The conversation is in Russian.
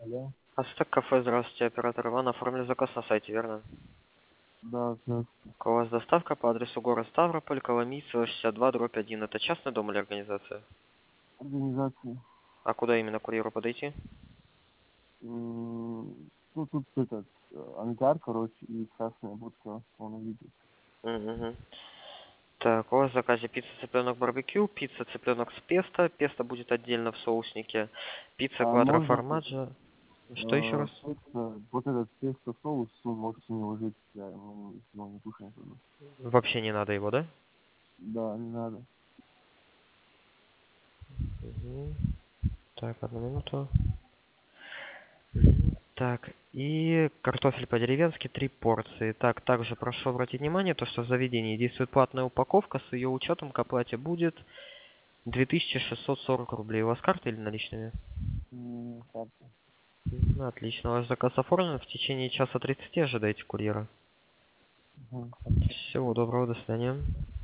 Алло. Ацтек кафе, здравствуйте, оператор Иван. Оформили заказ на сайте, верно? Да, да, У вас доставка по адресу город Ставрополь, Коломийцева, 62/1. Это частный дом или организация? организации. А куда именно курьеру подойти? Ну, тут этот, ангар, короче, и красная будка, он увидит. Угу. Так, у вас в заказе пицца цыпленок барбекю, пицца цыпленок с песто. Песто будет отдельно в соусники. Пицца А квадро можно формаджо. Что еще раз? вот этот песто соус, ну, можете не ложить, я его не кушаю. Вообще не надо его, да? Да, не надо. Мгм. Так, одну минуту. Так, и картофель по-деревенски 3 порции. Так, также прошу обратить внимание, то, что в заведении действует платная упаковка, с ее учетом к оплате будет 2640 рублей. У вас карта или наличными? Карта. Отлично, ваш заказ оформлен. В течение часа 30 ожидайте курьера. Хорошо. Всего доброго, до свидания.